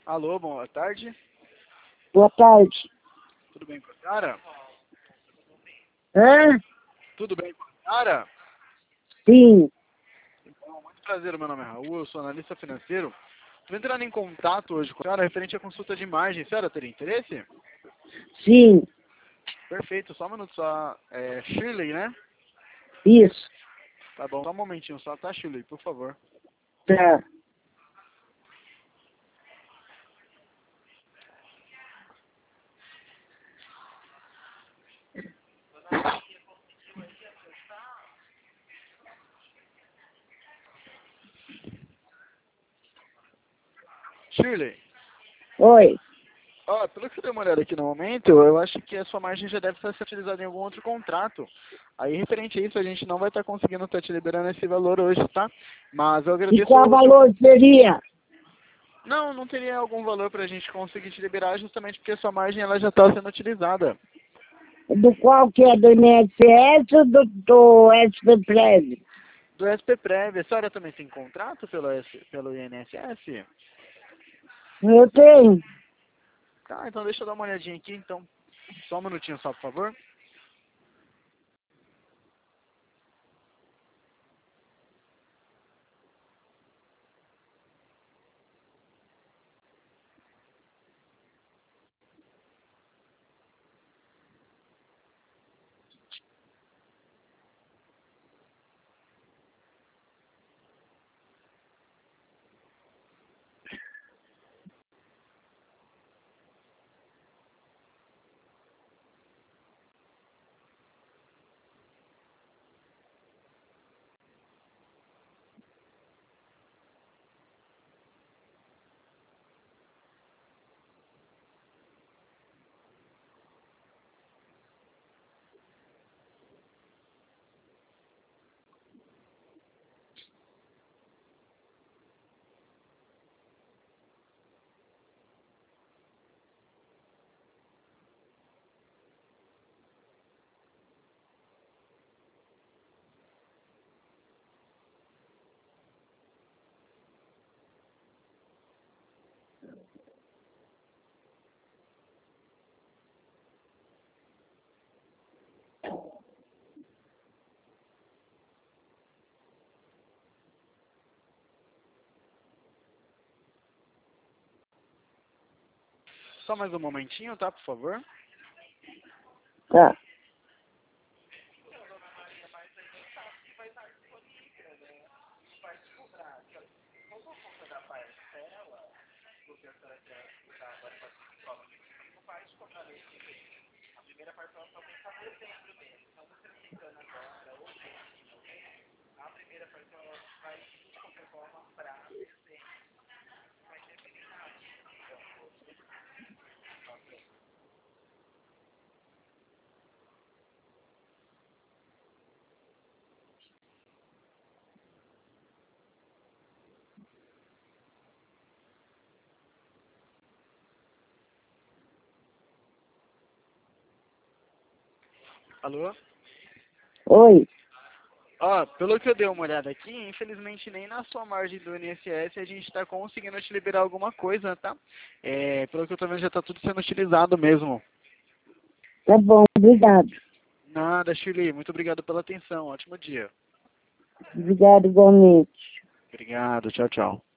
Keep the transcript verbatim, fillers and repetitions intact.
Alô, boa tarde. Boa tarde. Tudo bem com a senhora? Hã? Tudo bem com a senhora? Sim. Bom, muito prazer, meu nome é Raul, eu sou analista financeiro. Estou entrando em contato hoje com a senhora referente à consulta de imagem. A senhora teria interesse? Sim. Perfeito, só um minuto só. É Shirley, né? Isso. Tá bom, só um momentinho só, tá, Shirley, por favor. Tá. Shirley, Oi. ó, pelo que eu dei uma olhada aqui no momento, eu acho que a sua margem já deve estar sendo utilizada em algum outro contrato. Aí, referente a isso, a gente não vai estar conseguindo estar te liberando esse valor hoje, tá? Mas eu E agradeço qual o seu... valor seria? Não, não teria algum valor para a gente conseguir te liberar justamente porque a sua margem ela já está sendo utilizada. Do qual que é do I N S S ou do, do S P Prev? Do S P Prev, a senhora também tem contrato pelo, S, pelo I N S S? Eu tenho. Tá, então deixa eu dar uma olhadinha aqui, então. Só um minutinho só, por favor. Só mais um momentinho, tá, por favor. Tá. Alô? Oi. Ó, pelo que eu dei uma olhada aqui, infelizmente nem na sua margem do I N S S a gente está conseguindo te liberar alguma coisa, tá? É, pelo que eu tô vendo já tá tudo sendo utilizado mesmo. Tá bom. Obrigado. Nada, Shirley, muito obrigado pela atenção. Ótimo dia. Obrigado igualmente. Obrigado, tchau, tchau.